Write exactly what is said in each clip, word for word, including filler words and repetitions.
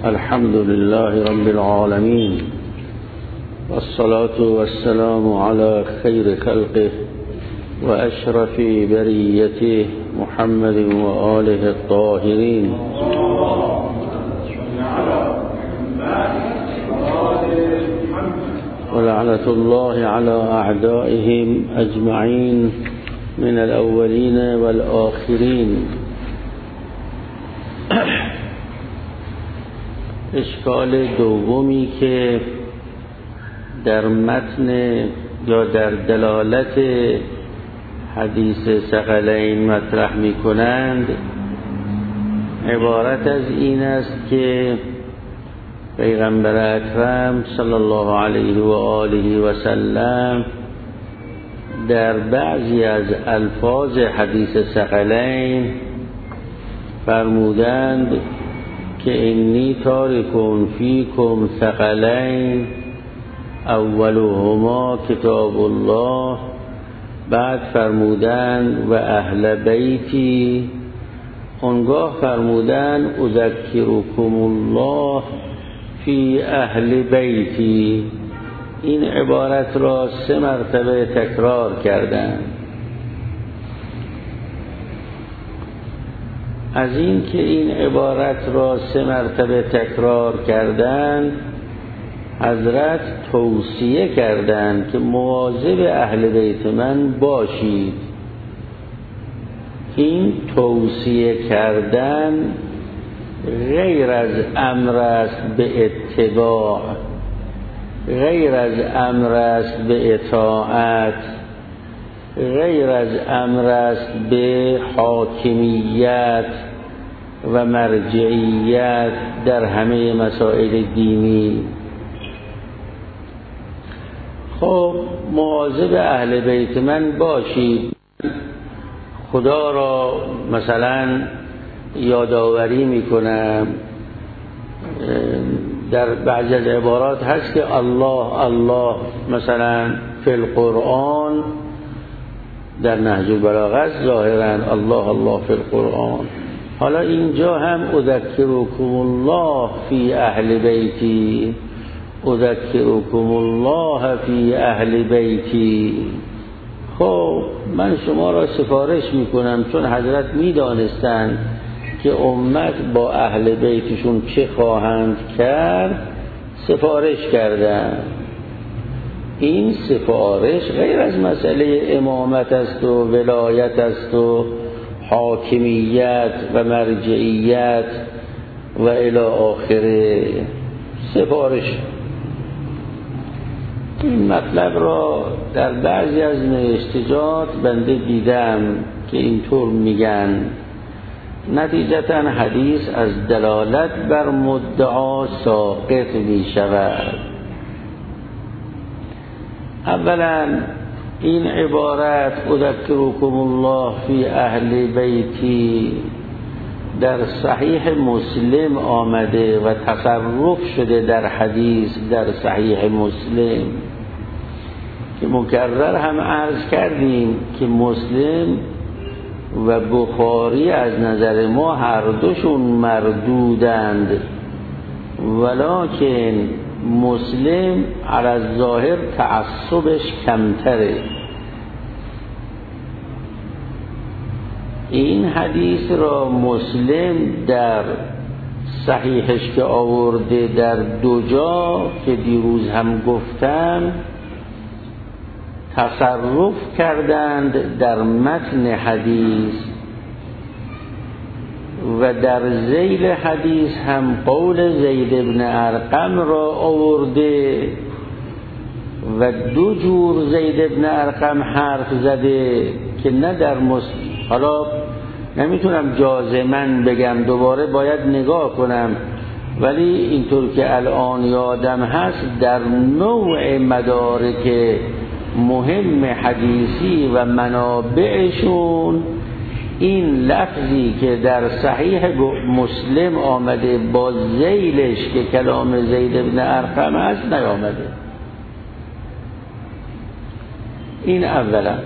الحمد لله رب العالمين والصلاة والسلام على خير خلقه وأشرف بريته محمد وآله الطاهرين ولعنة الله على أعدائهم أجمعين من الأولين والآخرين. اشکال دومی که در متن یا در دلالت حدیث ثقلین مطرح می کنند عبارت از این است که پیغمبر اکرم صلی الله علیه و آله و سلم در بعضی از الفاظ حدیث ثقلین فرمودند که انی تارکم فیکم ثقلین اولهما کتاب الله، بعد فرمودند و اهل بیتی، اونگاه فرمودند اذکرکم الله فی اهل بیتی. این عبارت را سه مرتبه تکرار کردند. از این که این عبارت را سه مرتبه تکرار کردند، حضرت توصیه کردند که مواظب اهل بیت من باشید. این توصیه کردن غیر از امر است به اتباع، غیر از امر است به اطاعت، غیر از امر است به حاکمیت و مرجعیت در همه مسائل دینی. خب مواظب اهل بیت من باشید، خدا را مثلا یادآوری میکنم. در بعضی از عبارات هست که الله الله مثلا فی القرآن، در نهج البلاغه ظاهرا الله الله فی القرآن. حالا اینجا هم اذکرکم الله فی اهل بیتی، اذکرکم الله فی اهل بیتی. خب من شما را سفارش میکنم، چون حضرت میدانستند که امت با اهل بیتشون چه خواهند کرد، سفارش کردند. این سفارش غیر از مسئله امامت است و ولایت است و حاکمیت و مرجعیت و الی آخره. سفارش این مطلب را در بعضی از نوشتجات بنده دیدم که اینطور میگن. نتیجتا حدیث از دلالت بر مدعا ساقط می شود. اولا این عبارت اذکرکم الله فی اهل بیتی در صحیح مسلم آمده و تصرف شده در حدیث در صحیح مسلم که مکرر هم عرض کردیم که مسلم و بخاری از نظر ما هر دوشون مردودند، ولکن مسلم علی الظاهر تعصبش کمتره. این حدیث را مسلم در صحیحش که آورده در دو جا که دیروز هم گفتم تصرف کردند در متن حدیث و در ذیل حدیث هم قول زید بن ارقم را آورده و دو جور زید بن ارقم حرف زده که نه در مسلم. حالا نمیتونم جازماً بگم، دوباره باید نگاه کنم، ولی اینطور که الان یادم هست در نوع مدارک مهم حدیثی و منابعشون این لفظی که در صحیح مسلم آمده با ذیلش که کلام زید بن ارقم است نیامده. این اولا.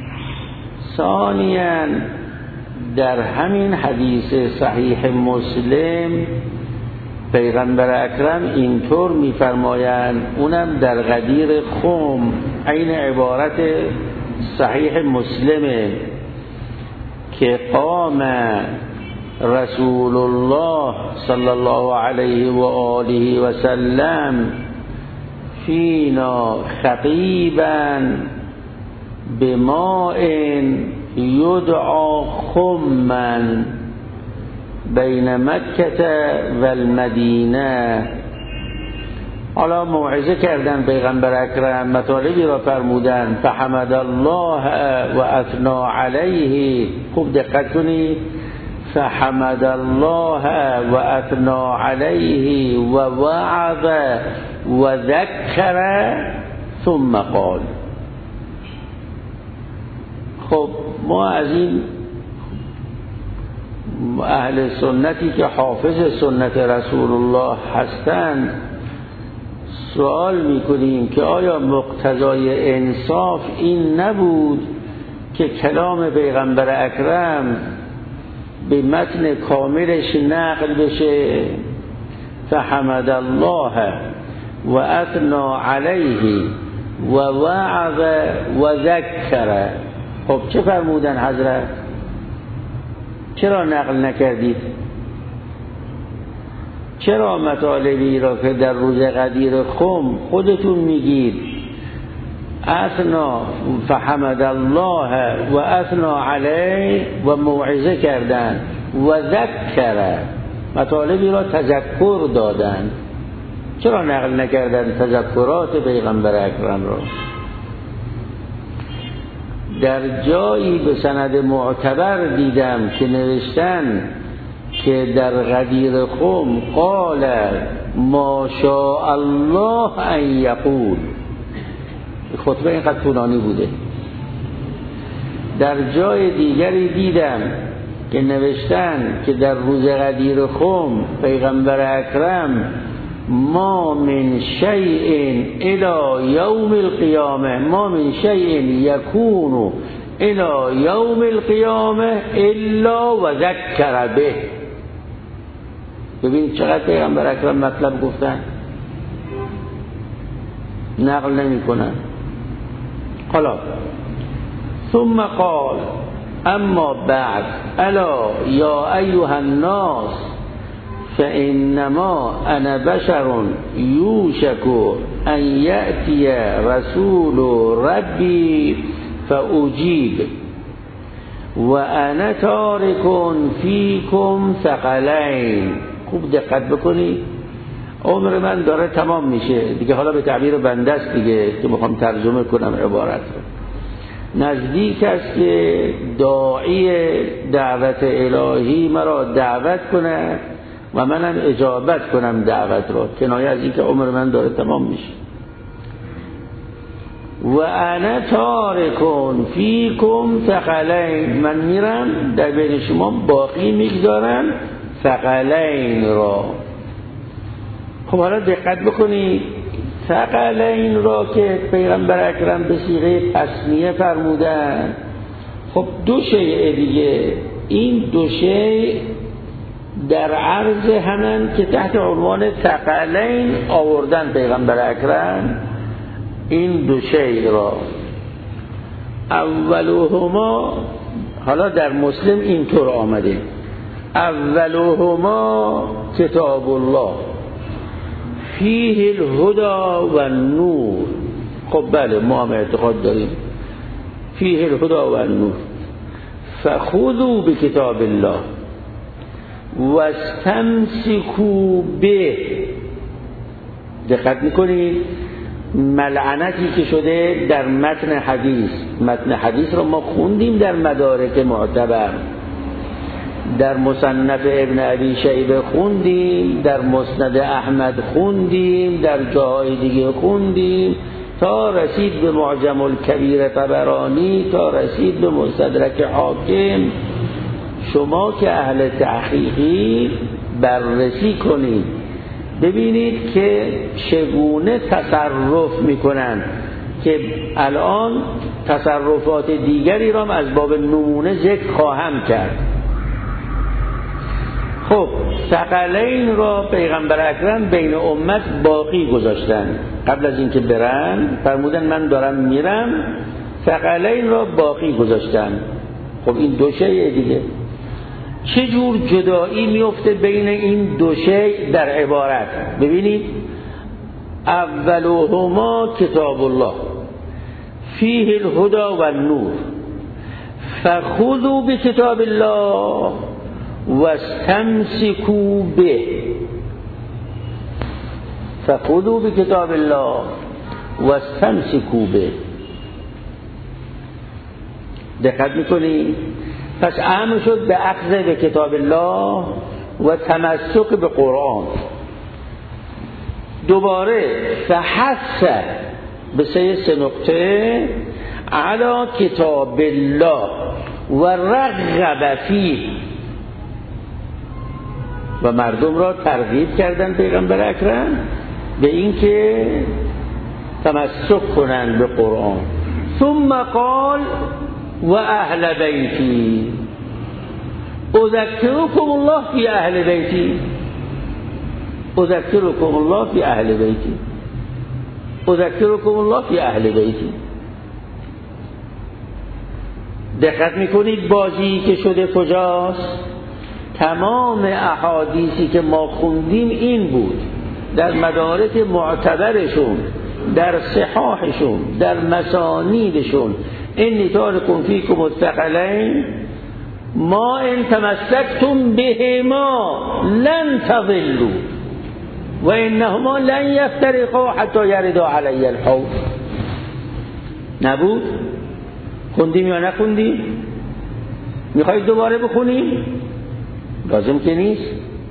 ثانیاً در همین حدیث صحیح مسلم پیغمبر اکرم اینطور میفرمایند، اونم در غدیر خم، عین عبارت صحیح مسلمه که قام رسول الله صلی الله علیه و آله و سلم فینا خطیبا بماء یدعا خمن بین مکه و المدینه. حالا موعظه کردن پیغمبر اکرم، مطالبی را فرمودن، فحمد الله و اثنا علیه. خوب دقت کنید، فحمد الله و اثنا علیه و وعظ و ذکر ثم قال. خب ما از این اهل سنتی که حافظ سنت رسول الله هستند سوال میکنیم که آیا مقتضای انصاف این نبود که کلام پیغمبر اکرم به متن کاملش نقل بشه؟ فحمد الله و اثنا علیه و وعظ و ذکر. خب چه فرمودن حضرت؟ چرا نقل نکردید؟ چرا مطالبی را که در روز غدیر خم خودتون میگید اثنا فحمد الله و اثنا علیه و موعظه کردن و ذکر، مطالبی را تذکر دادن، چرا نقل نکردن تذکرات پیغمبر اکرم را؟ در جایی به سند معتبر دیدم که نوشتن که در غدیر خم قال ما شاء الله ان یقول. خطبه اینقدر طولانی بوده. در جای دیگری دیدم که نوشتن که در روز غدیر خم پیغمبر اکرم ما من شیء الی یوم القیامه ما من شیء یکون الی یوم القیامه الا و ذکر به. ببین چقدر پیغمبر اکرم مطلب گفتن، نقل نمی کنن. حالا ثم قال اما بعد الا یا ایها الناس فانما انا بشر یوشک ان یأتی رسول ربی فاجیب و انا تارک فیکم ثقلین. خوب دقت بکنی، عمر من داره تمام میشه دیگه، حالا به تعبیر بنده است دیگه که میخوام ترجمه کنم عبارت رو. نزدیک است که داعی دعوت الهی مرا دعوت کنه و منم اجابت کنم دعوت را، کنایه از این که عمر من داره تمام میشه. و انا تارکون فیکم ثقلین، من میرم در بین شما باقی میگذارم ثقلین را. خب حالا دقت بکنید، ثقلین را که پیغمبر اکرم به صیغه تثنیه فرمودن، خب دو شیء دیگه، این دو شیء در عرض همن که تحت عنوان ثقلین آوردن پیغمبر اکرم این دو شیء را. اولهما، حالا در مسلم اینطور آمده، اولهما کتاب الله فیه الهدى و النور. خب بله ما هم اعتقاد داریم فیه الهدى و النور. فخذوا بکتاب الله واستمسکوا به. دقت میکنید ملعنتی که شده در متن حدیث، متن حدیث رو ما خوندیم در مدارک معتبر، در مصنف ابن ابی شیبه خوندیم، در مسند احمد خوندیم، در جاهای دیگه خوندیم، تا رسید به معجم الکبیر طبرانی، تا رسید به مستدرک حاکم. شما که اهل تحقیقی بررسی کنید ببینید که چگونه تصرف میکنن، که الان تصرفات دیگری را از باب نمونه ذکر خواهم کرد. خب ثقلین را پیغمبر اکرم بین امت باقی گذاشتن، قبل از اینکه برن فرمودن من دارم میرم، ثقلین را باقی گذاشتن. خب این دو شیء دیگه، چه جور جدایی میفته بین این دو شیء در عبارت؟ ببینید، اولهما کتاب الله فیه الهدى و النور فخذوا بکتاب الله واستمسكوا به. فخذوا بکتاب الله واستمسكوا به. دقت میکنی؟ پس امر شد به اخذ به کتاب الله و تمسک به قرآن. دوباره فحث به سه سه نقطه علی کتاب الله و رغب فیه، و مردم را ترغیب کردن پیغمبر اکرم به این که تمسک کنند به قرآن. ثم قال و اهل بیتی اذکرکم الله فی اهل بیتی اذکرکم الله فی اهل بیتی اذکرکم الله فی اهل بیتی. دقت میکنید بازی که شده کجاست؟ تمام احادیثی که ما خوندیم این بود، در مدارک معتبرشون، در صحاحشون، در مسانیدشون، انی تارکم فیکم الثقلین ما ان تمسکتم بهما لن تضلوا و انهما لن یفترقا حتی یردا علی الحوض. نبود؟ خوندیم یا نخوندیم؟ میخواید دوباره بخونیم؟ لازم که نیست.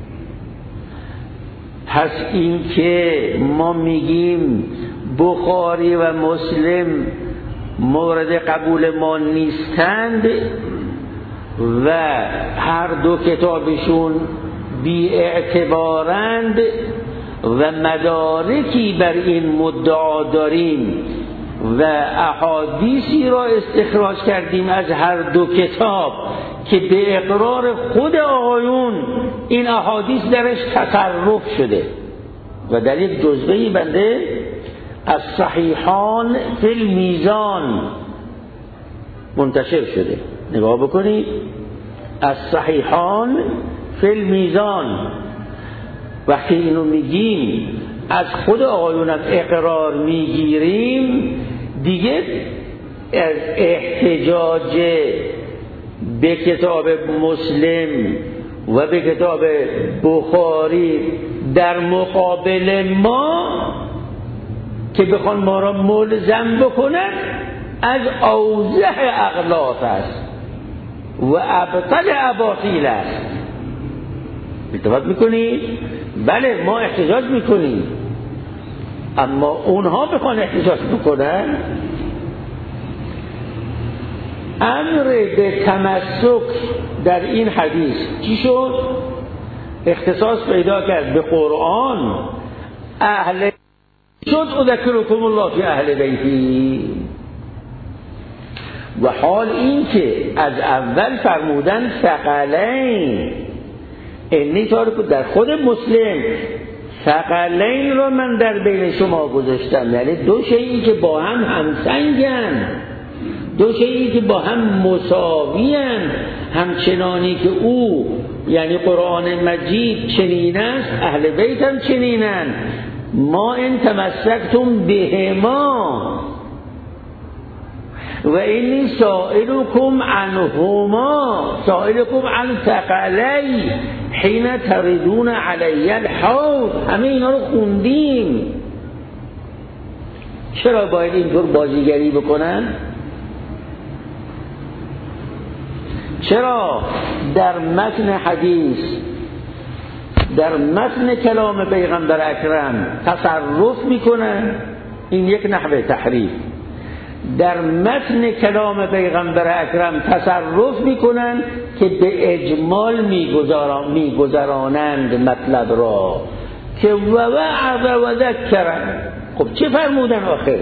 پس این که ما میگیم بخاری و مسلم مورد قبول ما نیستند و هر دو کتابشون بی اعتبارند و مدارکی بر این مدعا داریم و احادیثی را استخراج کردیم از هر دو کتاب که به اقرار خود آقایون این احادیث درش تصرف شده و در یک جزوه‌ای بنده از صحیحان فی المیزان منتشر شده. نگاه بکنید، از صحیحان فی المیزان. وقتی اینو میگیم از خود آقایونم اقرار میگیریم، دیگه از احتجاج به کتاب مسلم و به کتاب بخاری در مقابل ما که بخوان ما را ملزم بکنن از اوضح اغلاط است و ابطل اباطیل است. اتفاق میکنید؟ بله ما احتجاج میکنیم، اما اونها بخوان احتجاج بکنن. امر به تمسک در این حدیث چی شد؟ اختصاص پیدا کرد به قرآن. اهل شد اذکرکم الله فی اهل بیتی. و حال این که از اول فرمودن ثقلین، انی تارکم، در خود مسلم ثقلین را من در بین شما گذاشتم، یعنی دو شیئی که با هم همسنگن، دو شیئی که با هم مساویان، همچنانی که او یعنی قرآن مجید چنین است اهل بیت هم چنینن. ما ان تمسکتم بهما و اینی سائلکم عنهما سائلکم عن ثقلی حین تردون علی الحوض. همه اینا رو خوندیم. چرا باید اینطور بازیگری بکنن؟ چرا در متن حدیث، در متن کلام پیغمبر اکرم تصرف میکنن؟ این یک نحوه تحریف. در متن کلام پیغمبر اکرم تصرف میکنن که به اجمال میگذارن میگذرانند مطلب را که و وعظ و ذکر. خب چه فرمودن آخر؟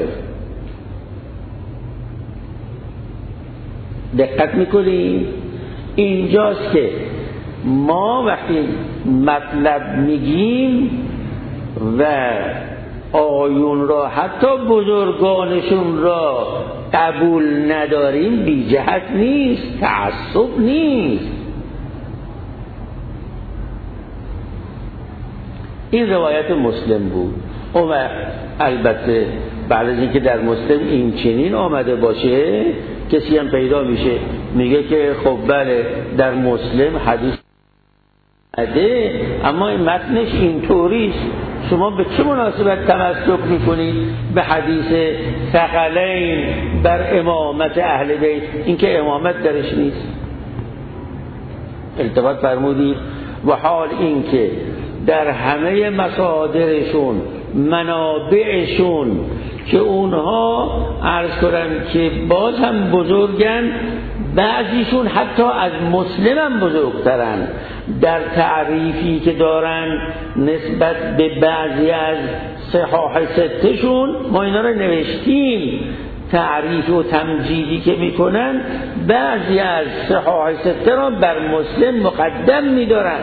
دقت میکنی؟ اینجاست که ما وقتی مطلب میگیم و آیون را حتی بزرگانشون را قبول نداریم بی جهت نیست، تعصب نیست. این روایت مسلم بود. اون البته بعد از اینکه در مسلم این چنین آمده باشه کسی هم پیدا میشه میگه که خب بله در مسلم حدیث ده، اما این متنش اینطوریست، شما به چه مناسبت تمسک میکنید به حدیث ثقلین بر امامت اهل بیت؟ این که امامت درش نیست. التفات فرمودید و حال این که در همه مصادرشون منابعشون که اونها عرض کنن که باز هم بزرگن، بعضیشون حتی از مسلم هم بزرگترن در تعریفی که دارن نسبت به بعضی از صحاح ستشون. ما اینا رو نوشتیم، تعریف و تمجیدی که میکنن بعضی از صحاح سته را بر مسلم مقدم میدارن،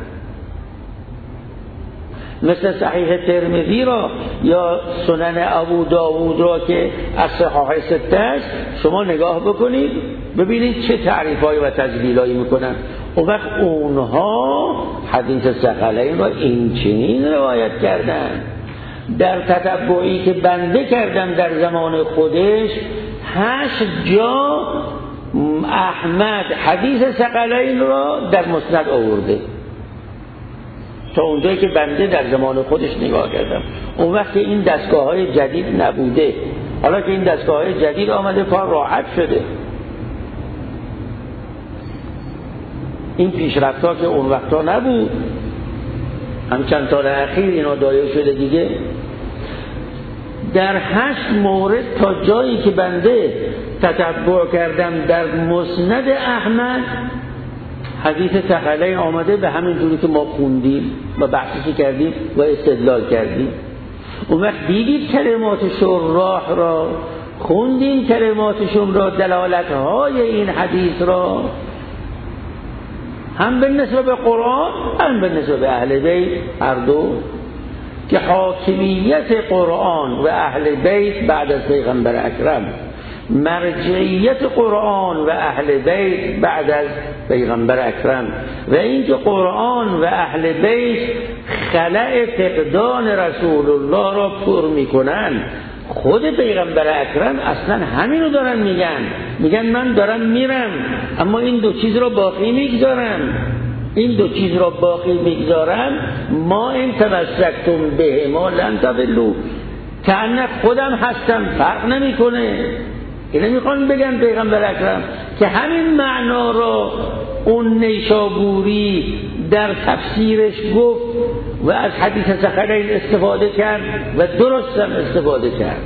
مثل صحیح ترمذی را یا سنن ابو داوود را که از صحاح سته است. شما نگاه بکنید ببینید چه تعریفایی و تجلیلایی میکنن. اون وقت اونها حدیث ثقلین را این چنین روایت کردن. در تتبعی که بنده کردم در زمان خودش هشت جا احمد حدیث ثقلین را در مسند آورده، تا اونجایی که بنده در زمان خودش نگاه کردم. اون وقت این دستگاه های جدید نبوده، حالا که این دستگاه های جدید آمده کار راحت شده. این پیشرفت ها که اون وقتا نبود، هم چند سال اخیر اینا دایه شده دیگه. در هشت مورد تا جایی که بنده تتبع کردم در مسند احمد حدیث ثقلین آمده به همین جوری که ما خوندیم و بحثی کردیم و استدلال کردیم. اون وقت دیدید کلمات شراح را، خوندیم کلماتشون را، دلالت‌های این حدیث را، هم به نسبت به قرآن هم به نسبت به اهل بیت، هر دو، که حاکمیت قرآن و اهل بیت بعد از پیغمبر اکرم، مرجعیت قرآن و اهل بیت بعد از پیغمبر اکرم، و اینکه قرآن و اهل بیت خلأ فقدان رسول الله را پر میکنن. خود پیغمبر اکرم اصلا همینو دارن میگن، میگن من دارم میرم اما این دو چیز را باقی میگذارم، این دو چیز را باقی میگذارم. ما این تمسکتم به ما لن تضلوا، کأنک خودم هستم، فرق نمیکنه. اینو میخوان بگن پیغمبر اکرم که همین معنا را اون نیشابوری در تفسیرش گفت و از حدیث ثقلین استفاده کرد و درست هم استفاده کرد.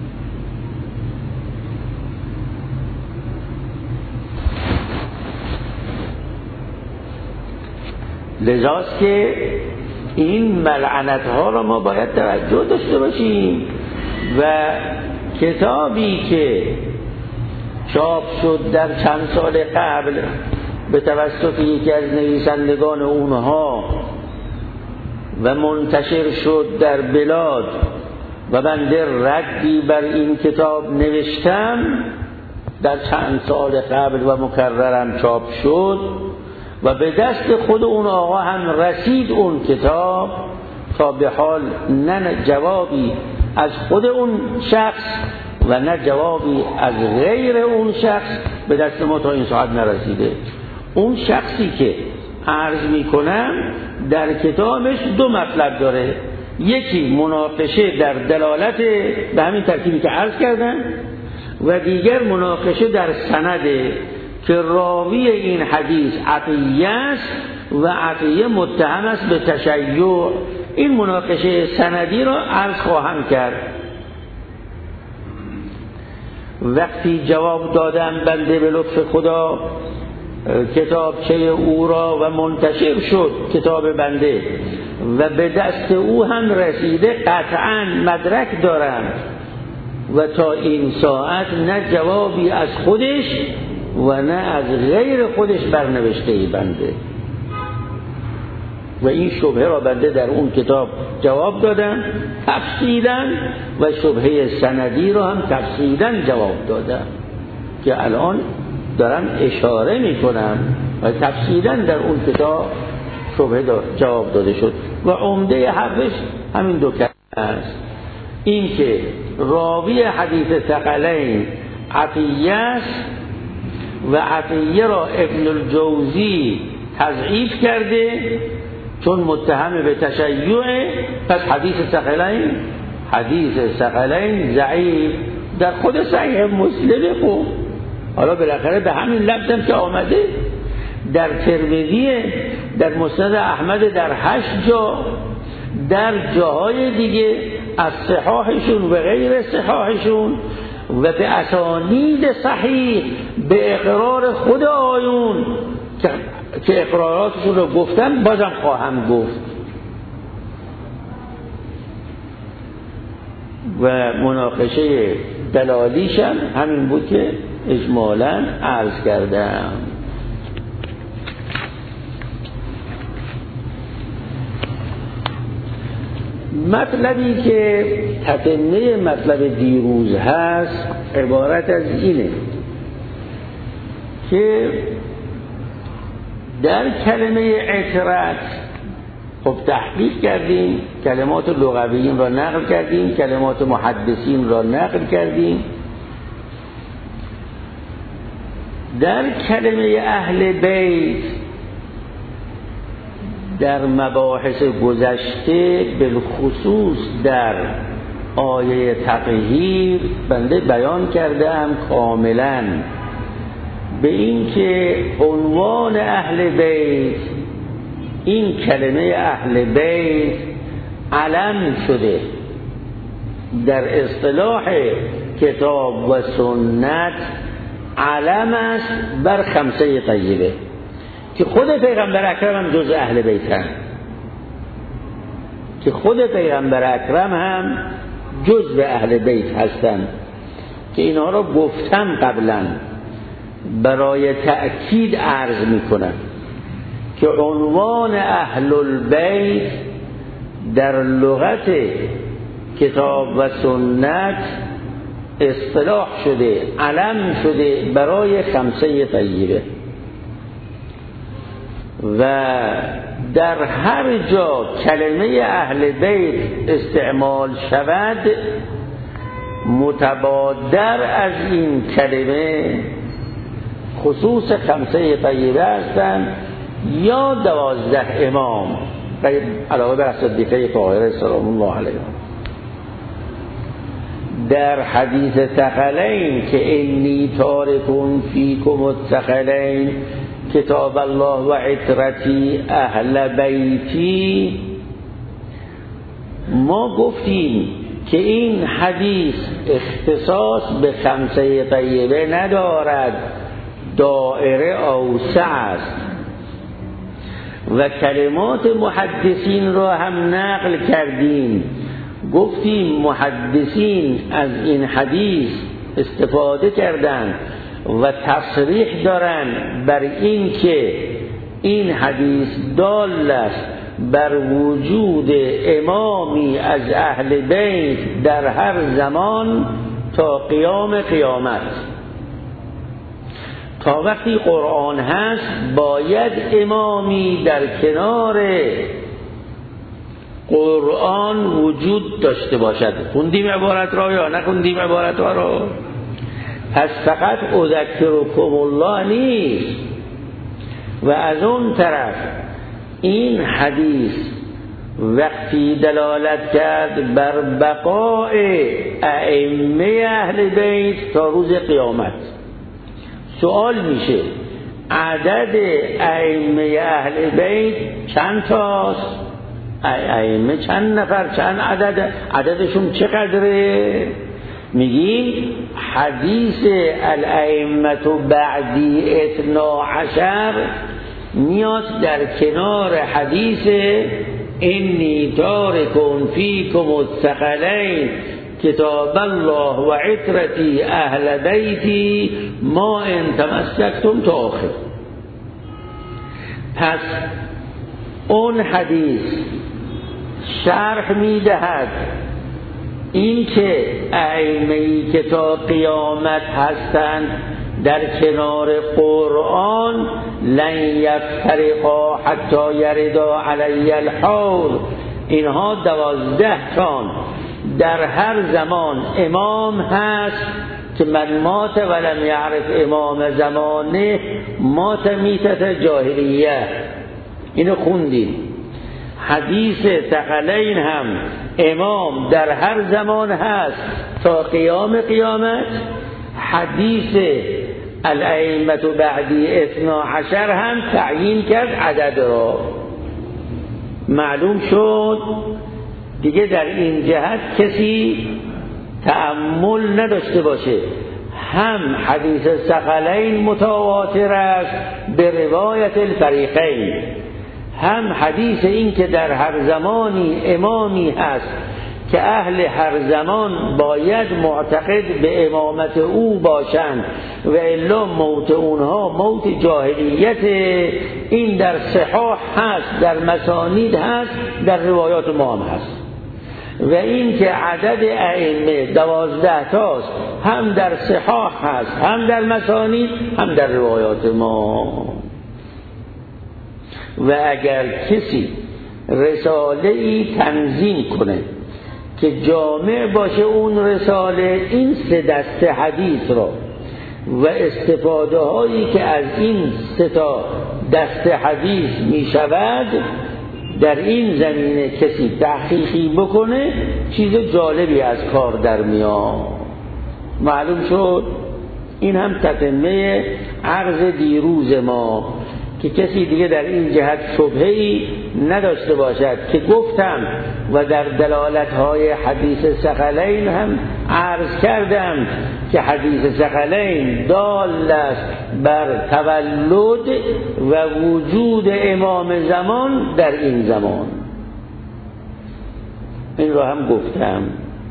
لذاست که این ملعنت ها را ما باید توجه داشته باشیم. و کتابی که چاپ شد در چند سال قبل به توسط یکی از نویسندگان اونها و منتشر شد در بلاد و بنده ردی بر این کتاب نوشتم، در چند سال قبل و مکررم چاپ شد و به دست خود اون آقا هم رسید اون کتاب، تا به حال نه جوابی از خود اون شخص و نه جوابی از غیر اون شخص به دست ما تا این ساعت نرسیده. اون شخصی که عرض میکنم در کتابش دو مطلب داره، یکی مناقشه در دلالت به همین ترکیبی که عرض کردم و دیگر مناقشه در سنده که راوی این حدیث عطیه است و عطیه متهم است به تشیع. این مناقشه سندی را عرض خواهم کرد. وقتی جواب دادم بنده به لطف خدا کتابچه او را و منتشر شد کتاب بنده و به دست او هم رسیده، قطعا مدرک دارم و تا این ساعت نه جوابی از خودش و نه از غیر خودش برنوشته ای بنده. و این شبهه را بنده در اون کتاب جواب دادم تفصیلا و شبهه سندی را هم تفصیلا جواب دادم که الان دارم اشاره میکنم و تفصیلا در اون کتاب شبهه جواب داده شد و عمده حرفش همین دو کلمه است، این که راوی حدیث ثقلین عطیه است و عطیه را ابن الجوزی تضعیف کرده چون متهم به تشیع، پس حدیث ثقلین حدیث ثقلین ضعیف در خود صحیح مسلم. خب حالا بالاخره به همین لفظم که آمده در ترمذی، در مسند احمد در هشت جا، در جاهای دیگه از صحاحشون و غیر صحاحشون و به اسانید صحیح به اقرار خود آیون که اقراراتشون رو گفتن بازم خواهم گفت. و مناقشه دلالیشم همین بود که اجمالاً عرض کردم. مطلبی که تتمه مطلب دیروز هست عبارت از اینه که در کلمه عترت خب تحقیق کردیم، کلمات لغویین را نقل کردیم، کلمات محدثین را نقل کردیم. در کلمه اهل بیت در مباحث گذشته بالخصوص در آیه تطهیر بنده بیان کردم کاملا به این که عنوان اهل بیت، این کلمه اهل بیت علم شده در اصطلاح کتاب و سنت، علم است بر خمسه طیبه که خود پیغمبر اکرم هم جز اهل بیت هم که خود پیغمبر اکرم هم جز به اهل بیت هستند که اینها را گفتم قبلا برای تأکید عرض میکنم که عنوان اهل البیت در لغت کتاب و سنت اصطلاح شده، علم شده برای خمسه طیبه و در هر جا کلمه اهل بیت استعمال شود متبادر از این کلمه خصوص خمسه طیبه هستند یا دوازده امام علاوه بر صدیقه طاهره سلام الله علیها. در حدیث ثقلین که انی تارکون فیکم الثقلین کتاب الله و عترتی اهل بیتی، ما گفتیم که این حدیث اختصاص به خمسه طیبه ندارد، دائره اوسع است و کلمات محدثین را هم نقل کردیم. گفتیم محدثین از این حدیث استفاده کردند و تصریح دارند بر این که این حدیث دال است بر وجود امامی از اهل بیت در هر زمان تا قیام قیامت. تا وقتی قرآن هست باید امامی در کنار قرآن وجود داشته باشد. خوندیم عبارت را یا نخوندیم عبارت را؟ پس فقط اذکرکم الله نیست. و از اون طرف این حدیث وقتی دلالت کرد بر بقاء ائمه اهل بیت تا روز قیامت، سوال میشه عدد ائمه اهل بیت چند تاست؟ ائمه چند نفر، چند عدد، عددشون چقدره؟ میگیم حدیث الائمه بعدی اثنا عشر میاد در کنار حدیث انی تارکون فیکم الثقلین کتاب الله و عترتی اهل بیتی ما ان تمسکتم تا آخر. پس اون حدیث شرح میدهد این که ائمه‌ای که تا قیامت هستند در کنار قرآن لن یفترقا حتی یردا علی الحوض، اینها دوازده تان در هر زمان امام هست که من مات ولم یعرف امام زمانه مات میتت جاهلیه. اینو خوندیم. حدیث ثقلین هم امام در هر زمان هست تا قیام قیامت. حدیث الائمة بعدی اثنا عشر هم تعیین کرد عدد را. معلوم شد دیگه در این جهت کسی تأمل نداشته باشه. هم حدیث ثقلین متواتر است به روایت الفریقین، هم حدیث این که در هر زمانی امامی هست که اهل هر زمان باید معتقد به امامت او باشند و الا موت اونها موت جاهلیت. این در صحاح هست، در مسانید هست، در روایات ما هم هست. و این که عدد ائمه دوازده تاست، هم در صحاح هست، هم در مسانید، هم در روایات ما. و اگر کسی رساله ای تنظیم کنه که جامع باشه اون رساله این سه دسته حدیث را و استفاده هایی که از این سه تا دسته حدیث می شود در این زمینه کسی تحقیقی بکنه چیز جالبی از کار در میاد. معلوم شد. این هم تتمه عرض دیروز ما که کسی دیگه در این جهت شبهه‌ای نداشته باشد که گفتم و در دلالت‌های حدیث ثقلین هم عرض کردم که حدیث ثقلین دال است بر تولد و وجود امام زمان در این زمان. این رو هم گفتم.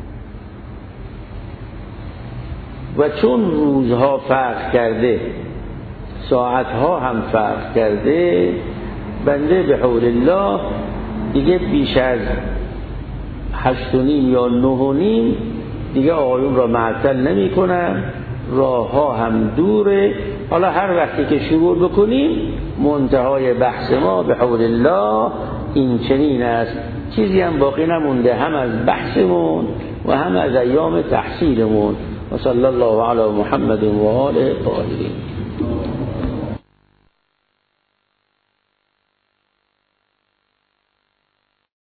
و چون روزها فرق کرده ساعتها هم فرق کرده بنده به حول الله دیگه بیش از هشت و نیم یا نه و نیم دیگه آقایون را معطل نمی کنم. راه ها هم دوره. حالا هر وقتی که شروع بکنیم منتهای بحث ما به حول الله این چنین است. چیزی هم باقی نمونده هم از بحثمون و هم از ایام تحصیلمون. و صلی الله علی محمد و آله الطاهرین.